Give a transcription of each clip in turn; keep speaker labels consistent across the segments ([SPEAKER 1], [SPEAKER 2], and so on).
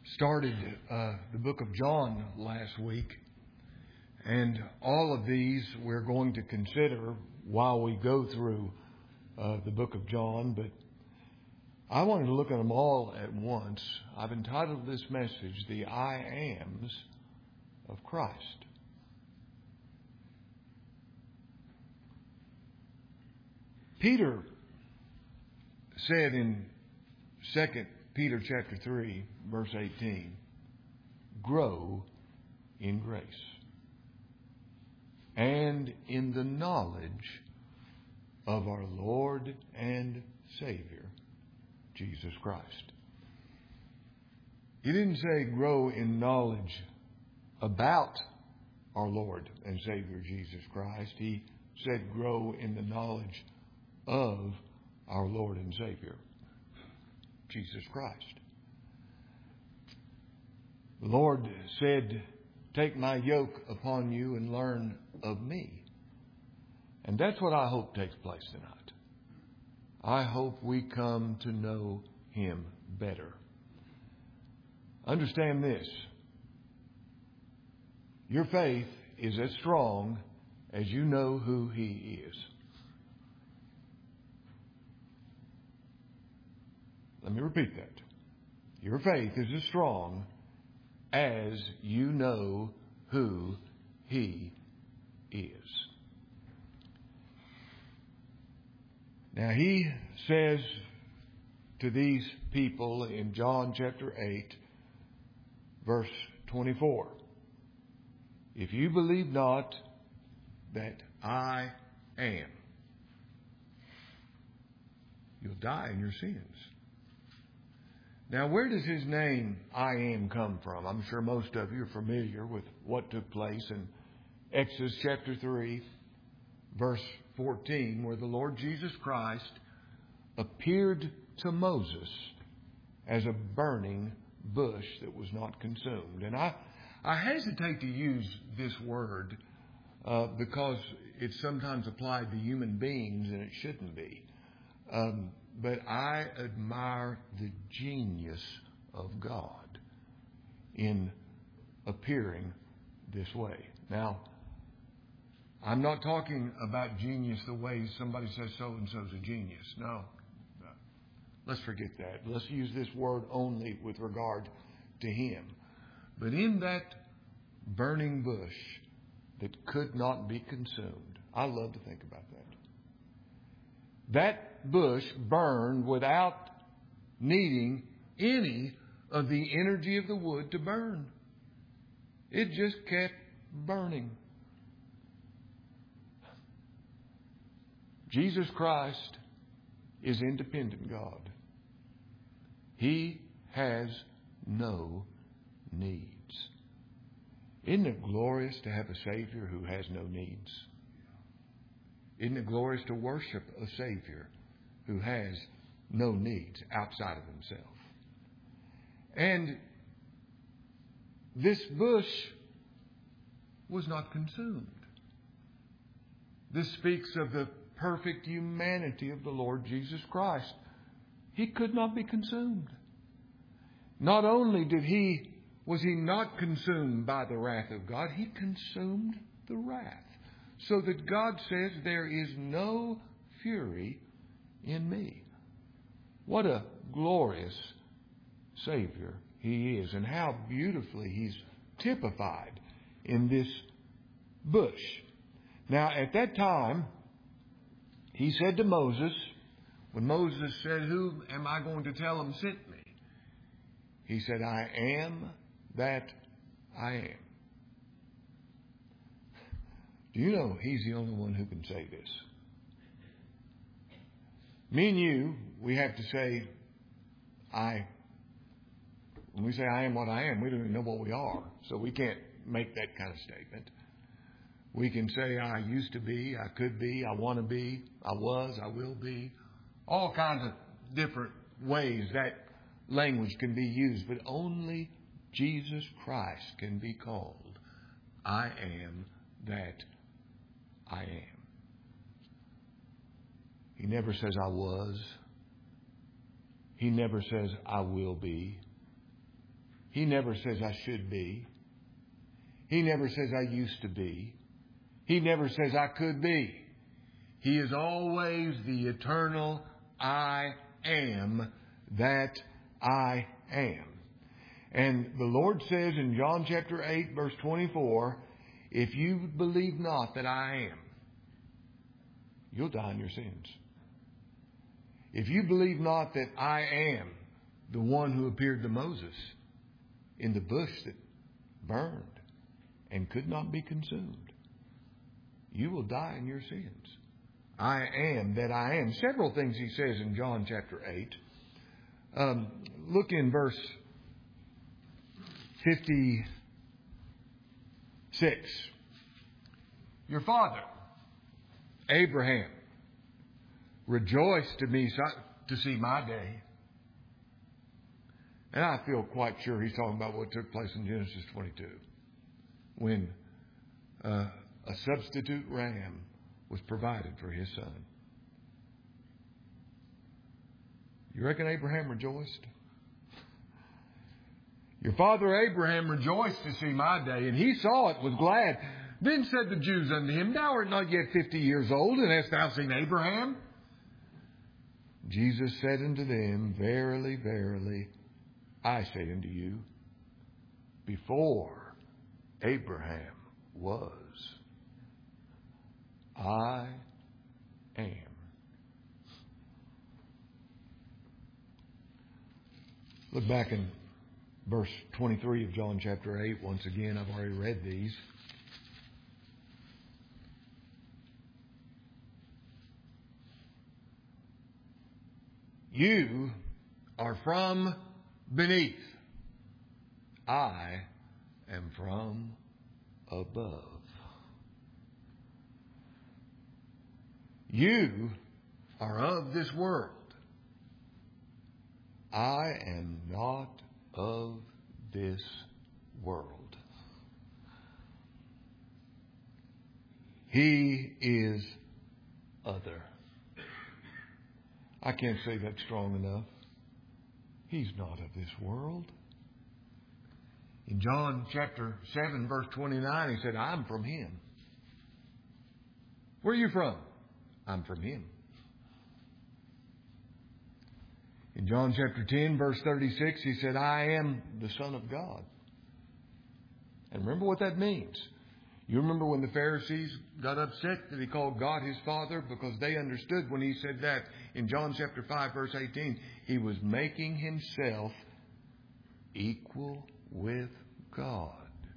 [SPEAKER 1] started the book of John last week, and all of these we're going to consider while we go through the book of John, but I wanted to look at them all at once. I've entitled this message, The I Ams of Christ. Peter said in 2 Peter chapter 3, verse 18, grow in grace and in the knowledge of our Lord and Savior, Jesus Christ. He didn't say grow in knowledge about our Lord and Savior, Jesus Christ. He said grow in the knowledge of our Lord and Savior, Jesus Christ. The Lord said, take my yoke upon you and learn of me. And that's what I hope takes place tonight. I hope we come to know Him better. Understand this. Your faith is as strong as you know who He is. Let me repeat that. Your faith is as strong as you know who He is. Now, He says to these people in John chapter 8, verse 24, if you believe not that I am, you'll die in your sins. Now, where does His name, I am, come from? I'm sure most of you are familiar with what took place in Exodus chapter 3, verse 14, where the Lord Jesus Christ appeared to Moses as a burning bush that was not consumed. And I hesitate to use this word because it's sometimes applied to human beings and it shouldn't be. But I admire the genius of God in appearing this way. Now, I'm not talking about genius the way somebody says so-and-so's a genius. No. Let's forget that. Let's use this word only with regard to Him. But in that burning bush that could not be consumed, I love to think about that. That bush burned without needing any of the energy of the wood to burn. It just kept burning. Jesus Christ is independent God. He has no needs. Isn't it glorious to have a Savior who has no needs? Isn't it glorious to worship a Savior who has no needs outside of Himself? And this bush was not consumed. This speaks of the perfect humanity of the Lord Jesus Christ. He could not be consumed. Not only was He not consumed by the wrath of God, He consumed the wrath. So that God says, there is no fury in me. What a glorious Savior He is, and how beautifully He's typified in this bush. Now, at that time, He said to Moses, when Moses said, who am I going to tell Him sent me? He said, I am that I am. Do you know He's the only one who can say this? Me and you, we have to say, when we say I am what I am, we don't even know what we are. So we can't make that kind of statement. We can say I used to be, I could be, I want to be, I was, I will be. All kinds of different ways that language can be used. But only Jesus Christ can be called I am that I am. He never says I was. He never says I will be. He never says I should be. He never says I used to be. He never says I could be. He is always the eternal I am that I am. And the Lord says in John chapter 8, verse 24, if you believe not that I am, you'll die in your sins. If you believe not that I am the one who appeared to Moses in the bush that burned and could not be consumed, you will die in your sins. I am that I am. Several things he says in John chapter 8. Look in verse 56. Your father, Abraham, rejoiced to see my day. And I feel quite sure he's talking about what took place in Genesis 22, when a substitute ram was provided for his son. You reckon Abraham rejoiced? Your father Abraham rejoiced to see my day, and he saw it, was glad. Then said the Jews unto him, Thou art not yet 50 years old, and hast thou seen Abraham? Jesus said unto them, Verily, verily, I say unto you, before Abraham was, I am. Look back in verse 23 of John chapter 8. Once again, I've already read these. You are from beneath. I am from above. You are of this world. I am not of this world. He is other. I can't say that strong enough. He's not of this world. In John chapter 7, verse 29, he said, I'm from Him. Where are you from? I'm from Him. In John chapter 10, verse 36, he said, I am the Son of God. And remember what that means. You remember when the Pharisees got upset that he called God his Father, because they understood when he said that in John chapter 5, verse 18, he was making himself equal with God.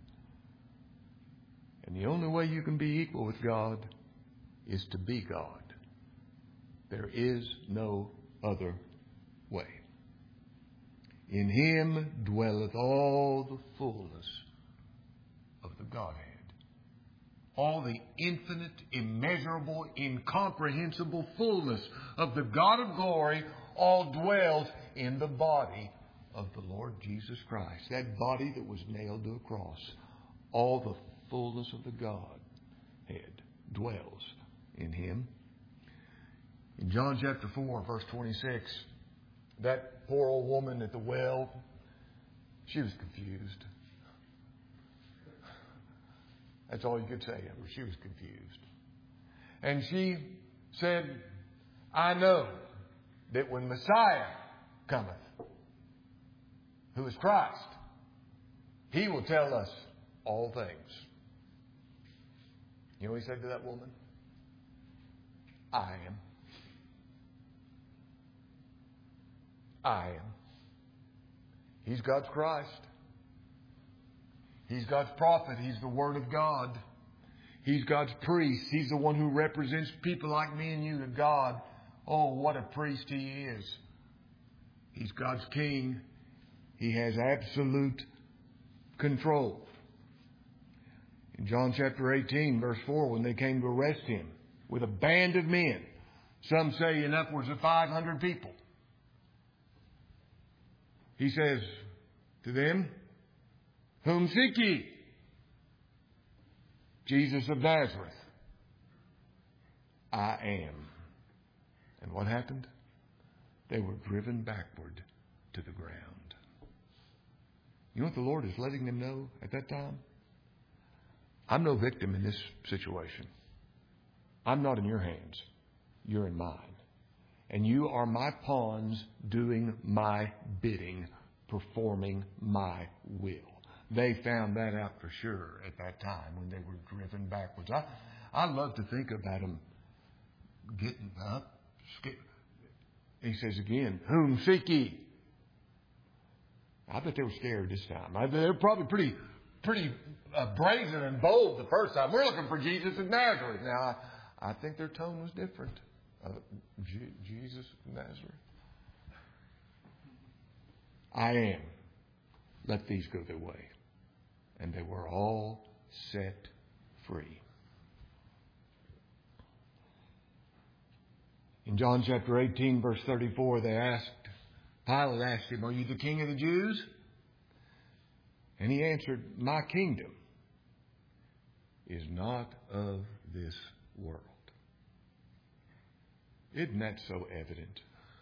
[SPEAKER 1] And the only way you can be equal with God is to be God. There is no other way. In Him dwelleth all the fullness of the Godhead. All the infinite, immeasurable, incomprehensible fullness of the God of glory all dwells in the body of the Lord Jesus Christ. That body that was nailed to a cross. All the fullness of the Godhead dwells in Him. In John chapter 4, verse 26, that poor old woman at the well, she was confused. That's all you could say of her. She was confused. And she said, I know that when Messiah cometh, who is Christ, He will tell us all things. You know what He said to that woman? I am. I am. He's God's Christ. He's God's prophet. He's the Word of God. He's God's priest. He's the one who represents people like me and you to God. Oh, what a priest He is. He's God's king. He has absolute control. In John chapter 18, verse 4, when they came to arrest Him with a band of men, some say in upwards of 500 people, He says to them, Whom seek ye? Jesus of Nazareth. I am. And what happened? They were driven backward to the ground. You You know what the Lord is letting them know at that time? I'm no victim in this situation. I'm not in your hands. You're in mine. And you are my pawns doing my bidding, performing my will. They found that out for sure at that time when they were driven backwards. I love to think about them getting up. He says again, whom seek ye? I bet they were scared this time. They were probably pretty brazen and bold the first time. We're looking for Jesus of Nazareth. Now, I think their tone was different. Jesus of Nazareth. I am. Let these go their way. And they were all set free. In John chapter 18, verse 34, Pilate asked him, are you the king of the Jews? And he answered, my kingdom is not of this world. Isn't that so evident?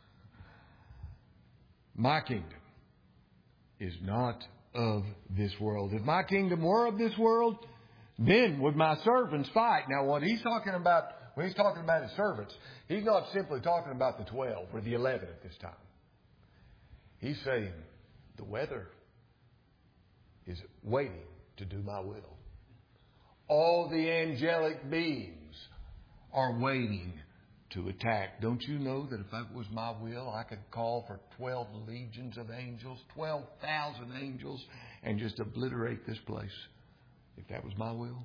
[SPEAKER 1] My kingdom is not of this world. If my kingdom were of this world, then would my servants fight. Now, what he's talking about, when he's talking about his servants, he's not simply talking about the 12 or the 11 at this time. He's saying the weather is waiting to do my will. All the angelic beings are waiting to attack. Don't you know that if that was my will, I could call for 12 legions of angels, 12,000 angels, and just obliterate this place, if that was my will?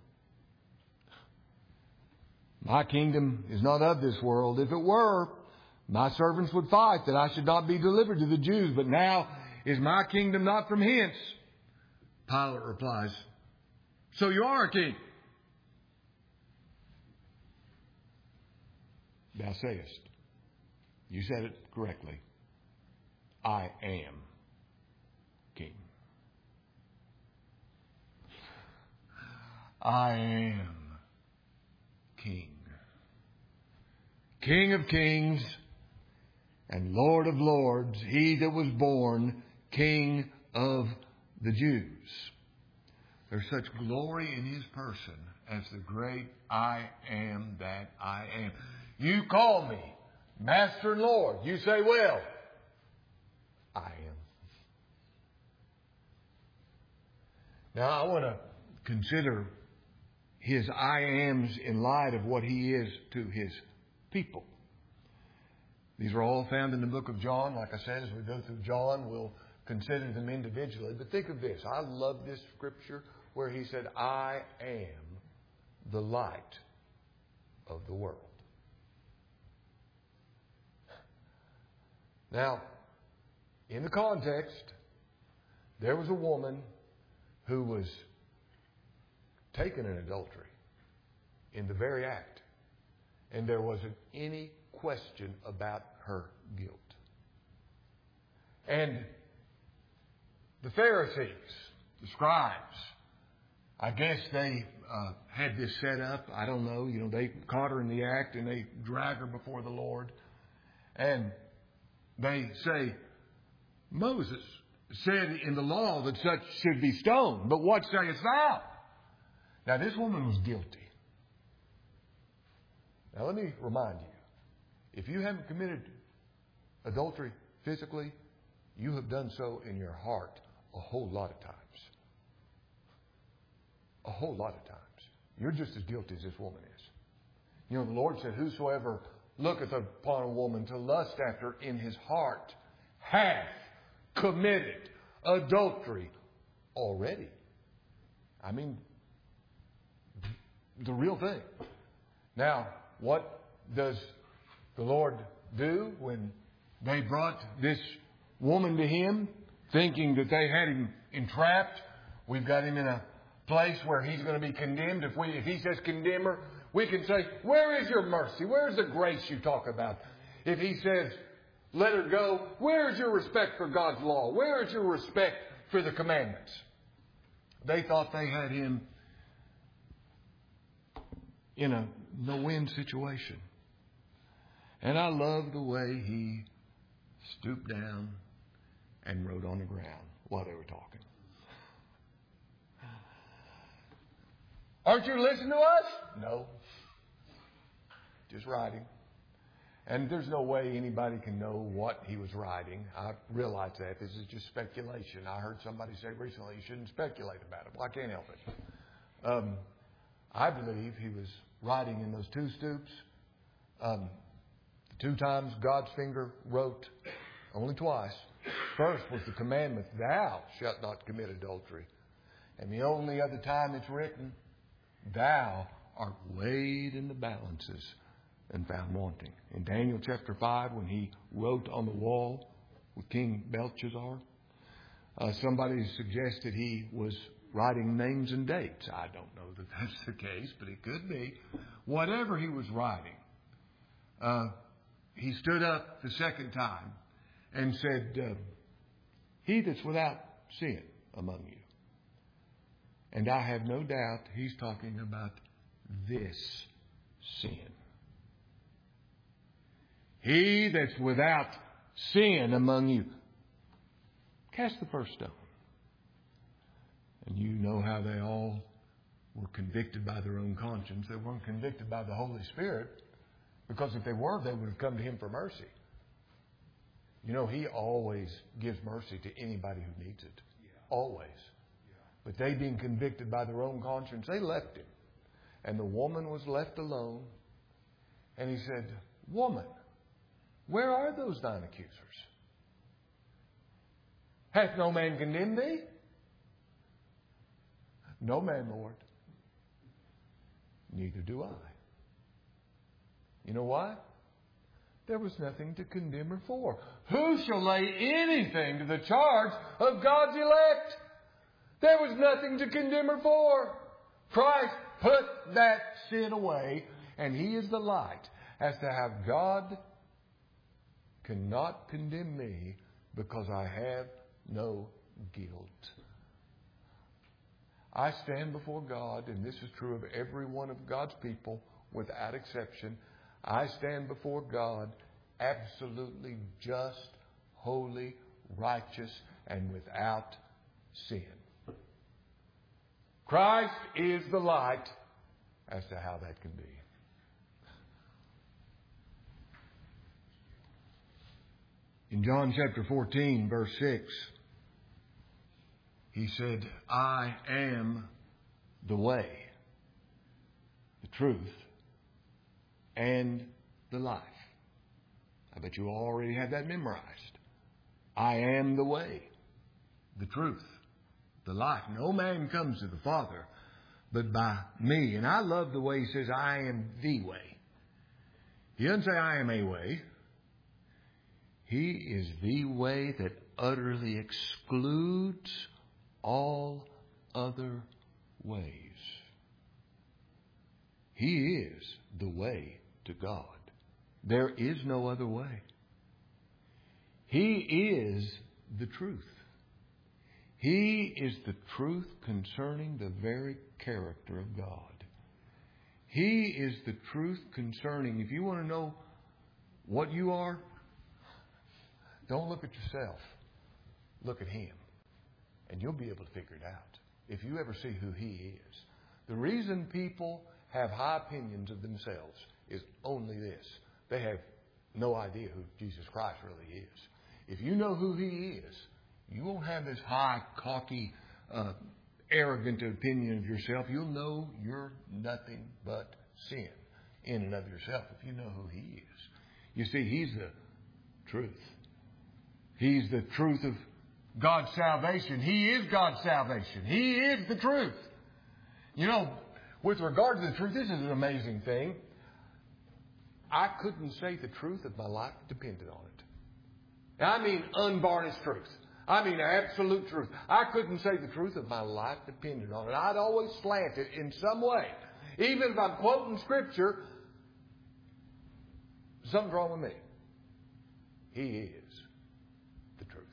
[SPEAKER 1] My kingdom is not of this world. If it were, my servants would fight that I should not be delivered to the Jews. But now is my kingdom not from hence? Pilate replies, so you are a king. Thou sayest, you said it correctly, I am king. I am king. King of kings and Lord of lords, he that was born King of the Jews. There's such glory in his person as the great I am that I am. You call me Master and Lord. You say, well, I am. Now, I want to consider his I ams in light of what he is to his people. These are all found in the book of John. Like I said, as we go through John, we'll consider them individually. But think of this. I love this scripture where he said, I am the light of the world. Now, in the context, there was a woman who was taken in adultery in the very act. And there wasn't any question about her guilt. And the Pharisees, the scribes, I guess they had this set up. I don't know. They caught her in the act and they drag her before the Lord. And they say, Moses said in the law that such should be stoned. But what sayest thou? Now, this woman was guilty. Now, let me remind you. If you haven't committed adultery physically, you have done so in your heart a whole lot of times. A whole lot of times. You're just as guilty as this woman is. The Lord said, whosoever looketh upon a woman to lust after in his heart hath committed adultery already. I mean, the real thing. Now, what does the Lord do when they brought this woman to him, thinking that they had him entrapped? We've got him in a place where he's going to be condemned. If he says condemn her, we can say, where is your mercy? Where's the grace you talk about? If he says, let her go, where is your respect for God's law? Where is your respect for the commandments? They thought they had him in a no-win situation. And I love the way he stooped down and wrote on the ground while they were talking. Aren't you listening to us? No. Just writing. And there's no way anybody can know what he was writing. I realize that. This is just speculation. I heard somebody say recently you shouldn't speculate about it. Well, I can't help it. I believe he was writing in those two stoops. The two times God's finger wrote, only twice. First was the commandment, thou shalt not commit adultery. And the only other time it's written, thou art weighed in the balances and found wanting. In Daniel chapter 5, when he wrote on the wall with King Belshazzar, somebody suggested he was writing names and dates. I don't know that that's the case, but it could be. Whatever he was writing, he stood up the second time and said, he that's without sin among you. And I have no doubt he's talking about this sin. He that's without sin among you. Cast the first stone. And you know how they all were convicted by their own conscience. They weren't convicted by the Holy Spirit, because if they were, they would have come to him for mercy. You know, he always gives mercy to anybody who needs it. Always. But they being convicted by their own conscience, they left him. And the woman was left alone. And he said, woman, where are those thine accusers? Hath no man condemned thee? No man, Lord. Neither do I. You know why? There was nothing to condemn her for. Who shall lay anything to the charge of God's elect? There was nothing to condemn her for. Christ put that sin away, and he is the light as to how God cannot condemn me because I have no guilt. I stand before God, and this is true of every one of God's people without exception. I stand before God absolutely just, holy, righteous, and without sin. Christ is the light as to how that can be. In John chapter 14, verse 6, he said, I am the way, the truth, and the life. I bet you already have that memorized. I am the way, the truth, the life. No man comes to the Father but by me. And I love the way he says, I am the way. He doesn't say I am a way. He is the way that utterly excludes all other ways. He is the way to God. There is no other way. He is the truth. He is the truth concerning the very character of God. He is the truth concerning, if you want to know what you are, don't look at yourself. Look at Him. And you'll be able to figure it out if you ever see who He is. The reason people have high opinions of themselves is only this. They have no idea who Jesus Christ really is. If you know who He is, you won't have this high, cocky, arrogant opinion of yourself. You'll know you're nothing but sin in and of yourself if you know who He is. You see, He's the truth. He's the truth of God's salvation. He is God's salvation. He is the truth. You know, with regard to the truth, this is an amazing thing. I couldn't say the truth if my life depended on it. I mean unvarnished truth. I mean absolute truth. I couldn't say the truth if my life depended on it. I'd always slant it in some way. Even if I'm quoting Scripture, something's wrong with me. He is the truth.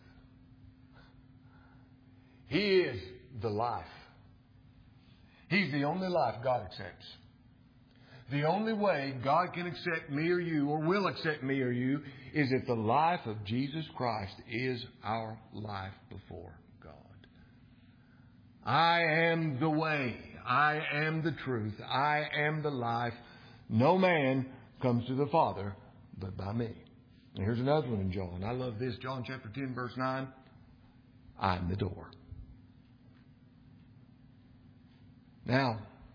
[SPEAKER 1] He is the life. He's the only life God accepts. The only way God can accept me or you, or will accept me or you, is if the life of Jesus Christ is our life before God. I am the way. I am the truth. I am the life. No man comes to the Father but by me. And here's another one in John. I love this. John chapter 10, verse 9. I am the door. Now,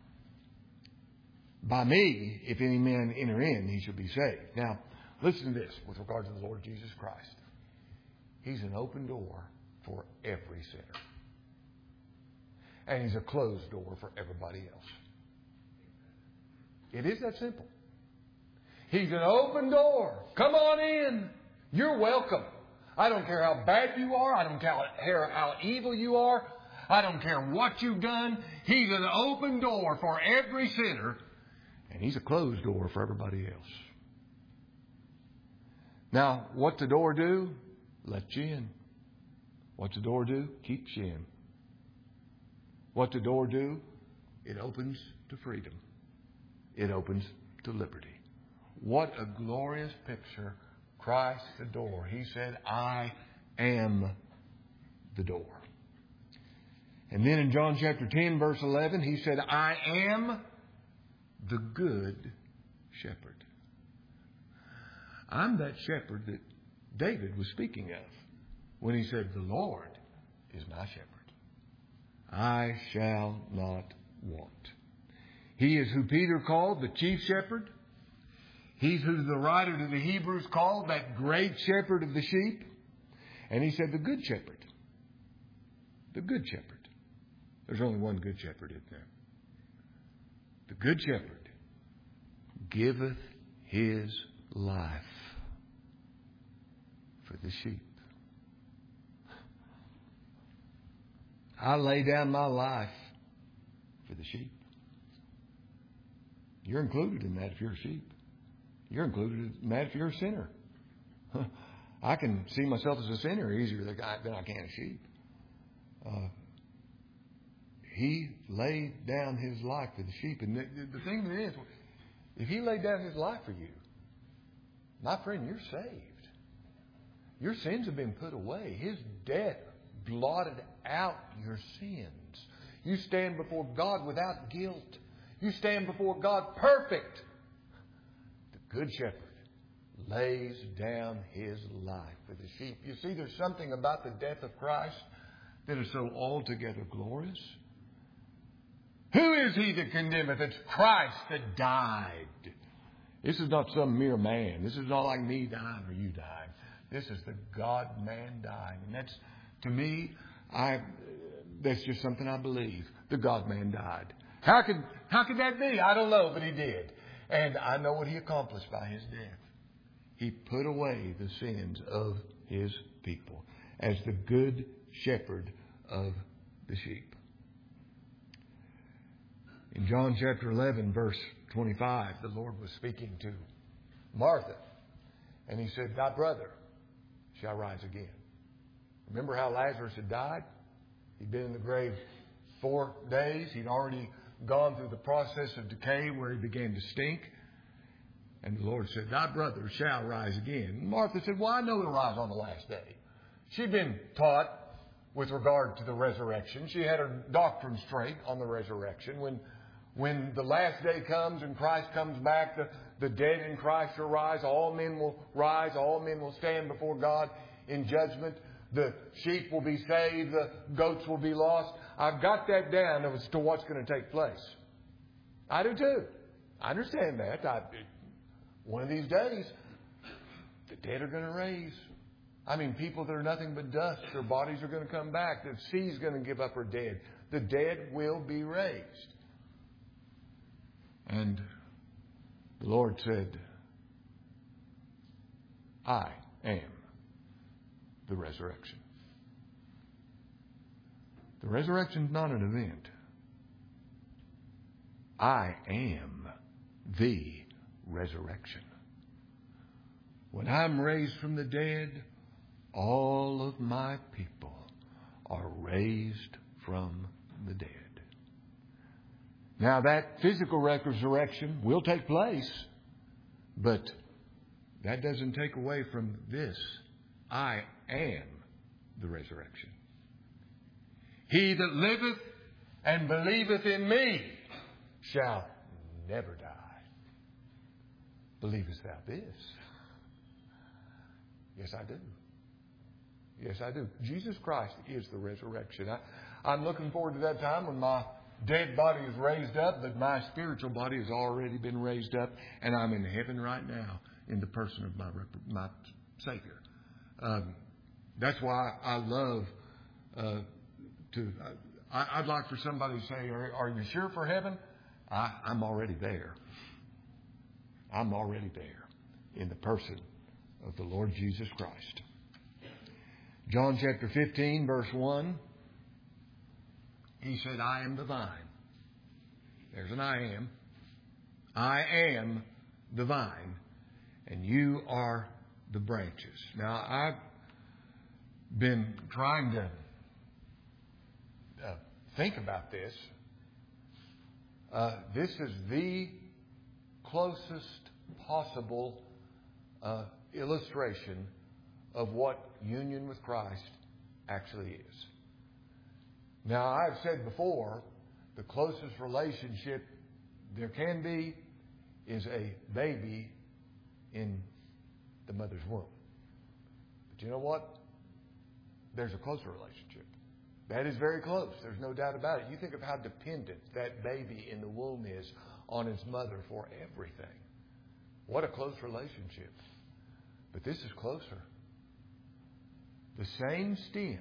[SPEAKER 1] by me, if any man enter in, he shall be saved. Now, listen to this with regard to the Lord Jesus Christ. He's an open door for every sinner. And He's a closed door for everybody else. It is that simple. He's an open door. Come on in. You're welcome. I don't care how bad you are. I don't care how evil you are. I don't care what you've done. He's an open door for every sinner. And He's a closed door for everybody else. Now, what's the door do? Let you in. What's the door do? Keeps you in. What's the door do? It opens to freedom. It opens to liberty. What a glorious picture. Christ the door. He said, I am the door. And then in John chapter 10, verse 11, He said, I am the good shepherd. I'm that shepherd that David was speaking of when he said, the Lord is my shepherd. I shall not want. He is who Peter called the chief shepherd. He's who the writer to the Hebrews called that great shepherd of the sheep. And he said, the good shepherd. The good shepherd. There's only one good shepherd, isn't there? The good shepherd giveth his life for the sheep. I lay down my life for the sheep. You're included in that if you're a sheep. You're included in that if you're a sinner. I can see myself as a sinner easier than I can a sheep. He laid down His life for the sheep. And the thing is, if He laid down His life for you, my friend, you're saved. Your sins have been put away. His death blotted out your sins. You stand before God without guilt. You stand before God perfect. The Good Shepherd lays down His life for the sheep. You see, there's something about the death of Christ that is so altogether glorious. Who is He that condemneth? It's Christ that died. This is not some mere man. This is not like me dying or you dying. This is the God-man dying. And that's, to me, that's just something I believe. The God-man died. How could that be? I don't know, but He did. And I know what He accomplished by His death. He put away the sins of His people as the good shepherd of the sheep. In John chapter 11, verse 25, the Lord was speaking to Martha. And He said, thy brother shall rise again. Remember how Lazarus had died? He'd been in the grave 4 days. He'd already gone through the process of decay where he began to stink. And the Lord said, thy brother shall rise again. And Martha said, well, I know he'll rise on the last day. She'd been taught with regard to the resurrection. She had her doctrine straight on the resurrection. When the last day comes and Christ comes back, the dead in Christ shall rise. All men will rise. All men will stand before God in judgment. The sheep will be saved. The goats will be lost. I've got that down as to what's going to take place. I do too. I understand that. One of these days, the dead are going to raise. I mean, people that are nothing but dust, their bodies are going to come back. The sea's going to give up her dead. The dead will be raised. And the Lord said, I am the resurrection. The resurrection is not an event. I am the resurrection. When I'm raised from the dead, all of my people are raised from the dead. Now that physical resurrection will take place, but that doesn't take away from this. I am the resurrection. He that liveth and believeth in me shall never die. Believest thou this? Yes, I do. Yes, I do. Jesus Christ is the resurrection. I'm looking forward to that time when my dead body is raised up, but my spiritual body has already been raised up, and I'm in heaven right now in the person of my Savior. That's why I love I'd like for somebody to say, are you sure for heaven? I'm already there. I'm already there in the person of the Lord Jesus Christ. John chapter 15, verse 1. He said, I am the vine. There's an I am. I am the vine, and you are the branches. Now, I've been trying to think about this. This is the closest possible illustration of what union with Christ actually is. Now, I've said before, the closest relationship there can be is a baby in the mother's womb. But you know what? There's a closer relationship. That is very close. There's no doubt about it. You think of how dependent that baby in the womb is on its mother for everything. What a close relationship. But this is closer. The same stem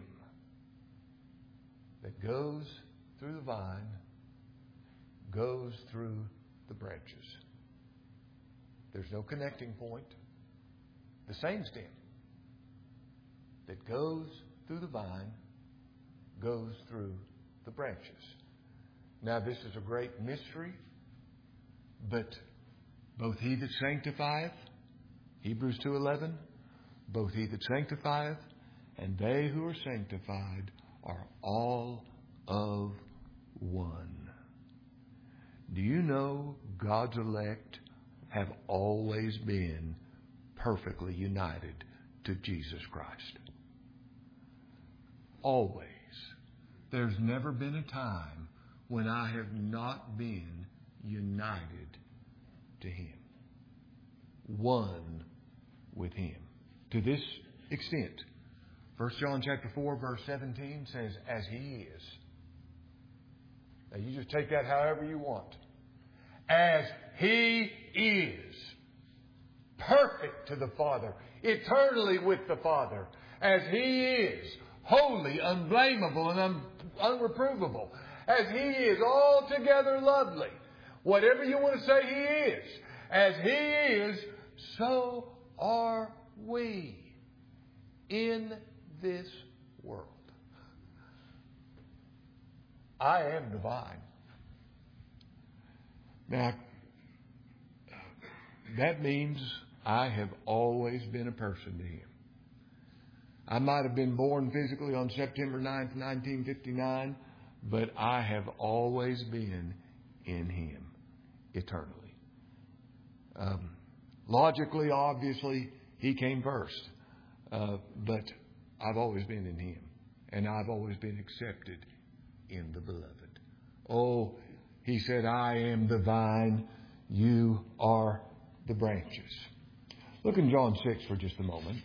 [SPEAKER 1] that goes through the vine goes through the branches. There's no connecting point. The same stem that goes through the vine goes through the branches. Now, this is a great mystery, but both he that sanctifieth, Hebrews 2:11, both he that sanctifieth and they who are sanctified are all of one. Do you know God's elect have always been perfectly united to Jesus Christ? Always. There's never been a time when I have not been united to Him. One with Him. To this extent, 1 John chapter 4, verse 17 says, as He is. Now you just take that however you want. As He is. Perfect to the Father. Eternally with the Father. As He is. Holy, unblameable, and unreprovable. As He is altogether lovely. Whatever you want to say He is. As He is, so are we in this world. I am the vine. Now, that means I have always been a person to Him. I might have been born physically on September 9th, 1959, but I have always been in Him eternally. Logically, obviously, He came first. But I've always been in Him. And I've always been accepted in the Beloved. Oh, He said, I am the vine, you are the branches. Look in John 6 for just a moment.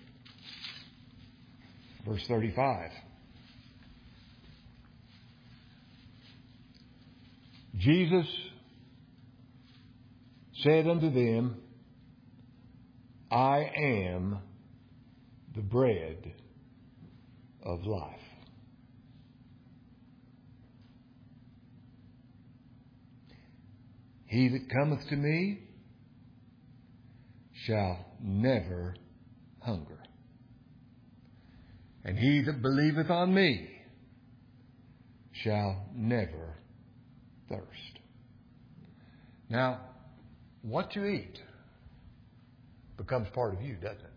[SPEAKER 1] Verse 35. Jesus said unto them, I am the bread of life. He that cometh to me shall never hunger. And he that believeth on me shall never thirst. Now, what you eat becomes part of you, doesn't it?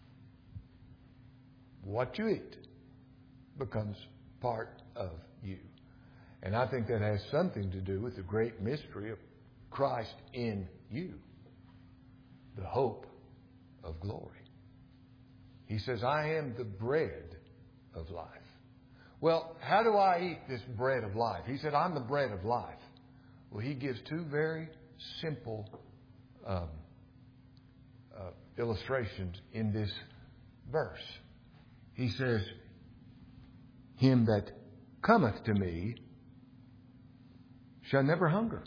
[SPEAKER 1] What you eat becomes part of you. And I think that has something to do with the great mystery of Christ in you, the hope of glory. He says, I am the bread of life. Well, how do I eat this bread of life? He said, I'm the bread of life. Well, he gives two very simple illustrations in this verse. He says, him that cometh to me shall never hunger,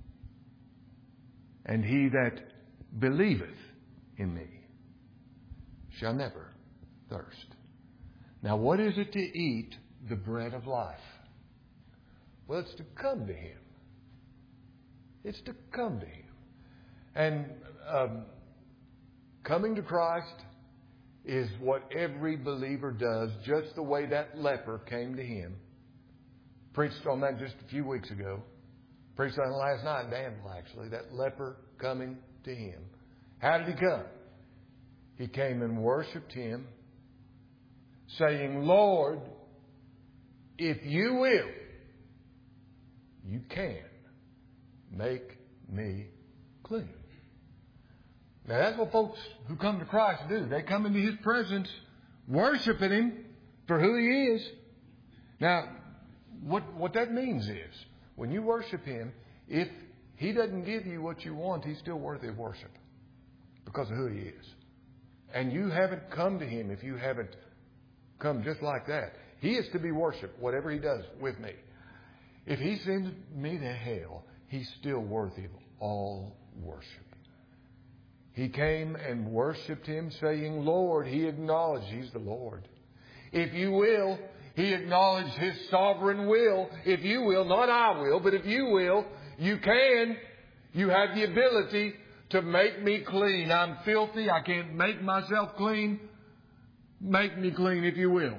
[SPEAKER 1] and he that believeth in me shall never thirst. Now, what is it to eat the bread of life? Well, it's to come to Him. It's to come to Him. And coming to Christ is what every believer does, just the way that leper came to Him. Preached on that just a few weeks ago. Preached on it last night in Danville, actually. That leper coming to Him. How did he come? He came and worshipped Him, saying, Lord, if you will, you can make me clean. Now that's what folks who come to Christ do. They come into His presence, worshiping Him for who He is. Now, what that means is, when you worship Him, if He doesn't give you what you want, He's still worthy of worship because of who He is. And you haven't come to Him if you haven't come just like that. He is to be worshipped, whatever He does with me. If He sends me to hell, He's still worthy of all worship. He came and worshipped Him, saying, Lord. He acknowledged He's the Lord. If you will, He acknowledged His sovereign will. If you will, not I will, but if you will, you can. You have the ability to make me clean. I'm filthy. I can't make myself clean. Make me clean if you will.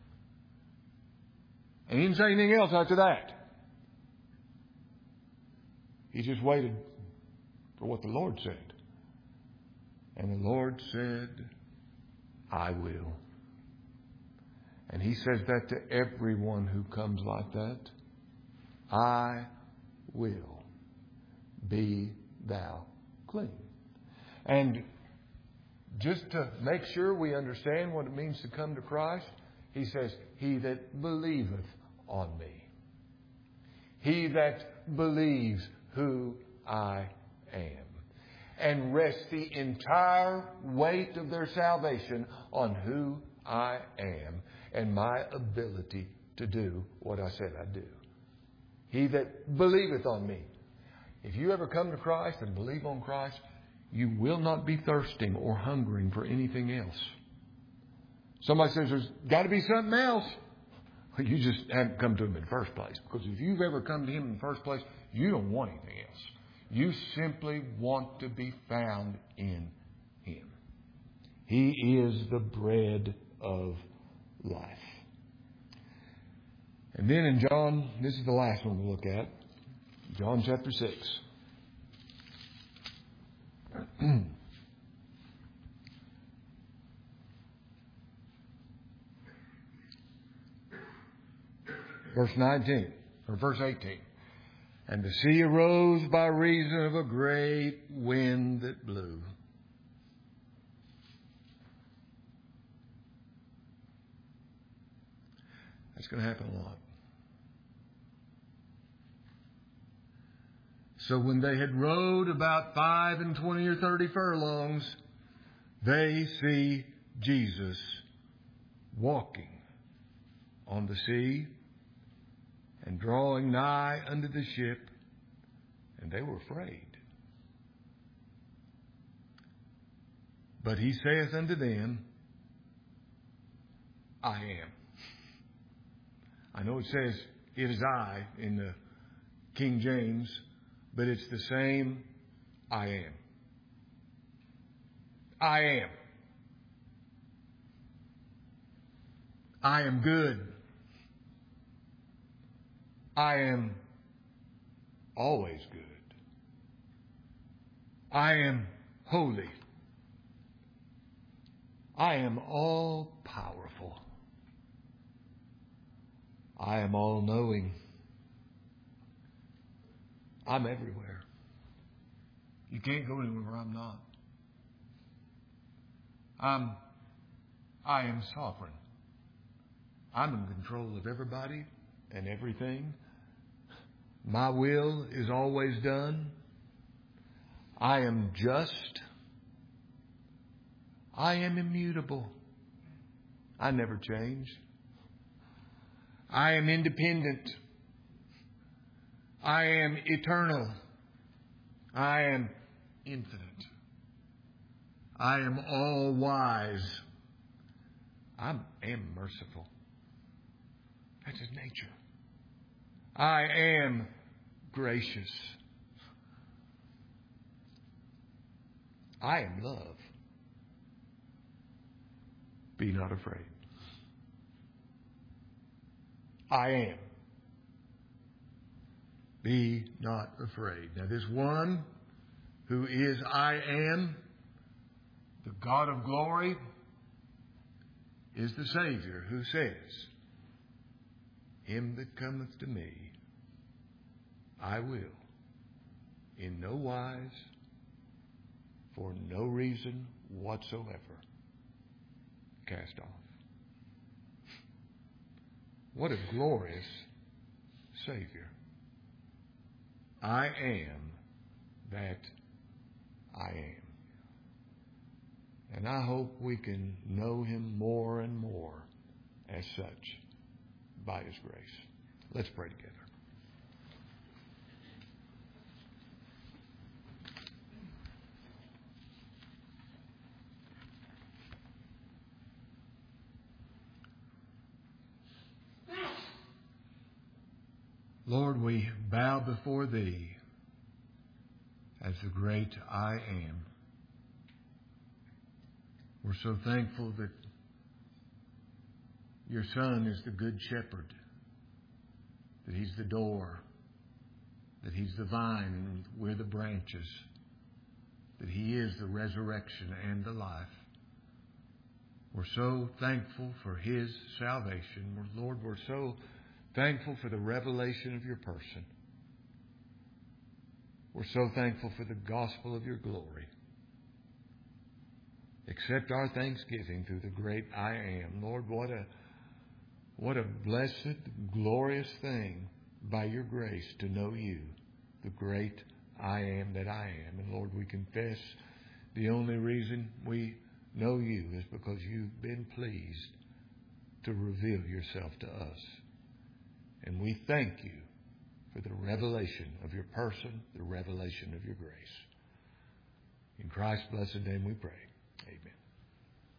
[SPEAKER 1] And He didn't say anything else after that. He just waited for what the Lord said. And the Lord said, I will. And He says that to everyone who comes like that. I will. Be thou clean. And just to make sure we understand what it means to come to Christ, He says, He that believeth on me. He that believes who I am. And rest the entire weight of their salvation on who I am and my ability to do what I said I'd do. He that believeth on me. If you ever come to Christ and believe on Christ, you will not be thirsting or hungering for anything else. Somebody says there's got to be something else. You just haven't come to Him in the first place. Because if you've ever come to Him in the first place, you don't want anything else. You simply want to be found in Him. He is the bread of life. And then in John, this is the last one we'll look at. John chapter 6. Verse 19, or verse 18. And the sea arose by reason of a great wind that blew. That's going to happen a lot. So when they had rowed about 25 or 30 furlongs, they see Jesus walking on the sea and drawing nigh unto the ship, and they were afraid. But He saith unto them, I am. I know it says, it is I in the King James, but it's the same I am. I am. I am good. I am always good. I am holy. I am all powerful. I am all knowing. I'm everywhere. You can't go anywhere where I'm not. I am sovereign. I'm in control of everybody and everything. My will is always done. I am just. I am immutable. I never change. I am independent. I am eternal. I am infinite. I am all wise. I am merciful. That's His nature. I am gracious. I am love. Be not afraid. I am. Be not afraid. Now this one who is I am, the God of glory, is the Savior who says, Him that cometh to me, I will, in no wise, for no reason whatsoever, cast off. What a glorious Savior. I am that I am. And I hope we can know Him more and more as such by His grace. Let's pray together. Lord, we bow before Thee as the great I am. We're so thankful that Your Son is the Good Shepherd, that He's the door, that He's the vine and we're the branches, that He is the resurrection and the life. We're so thankful for His salvation. Lord, we're so thankful for the revelation of Your person. We're so thankful for the gospel of Your glory. Accept our thanksgiving through the great I am. Lord, what a blessed, glorious thing by Your grace to know You, the great I am that I am. And Lord, we confess the only reason we know You is because You've been pleased to reveal Yourself to us. And we thank You for the revelation of Your person, the revelation of Your grace. In Christ's blessed name we pray. Amen.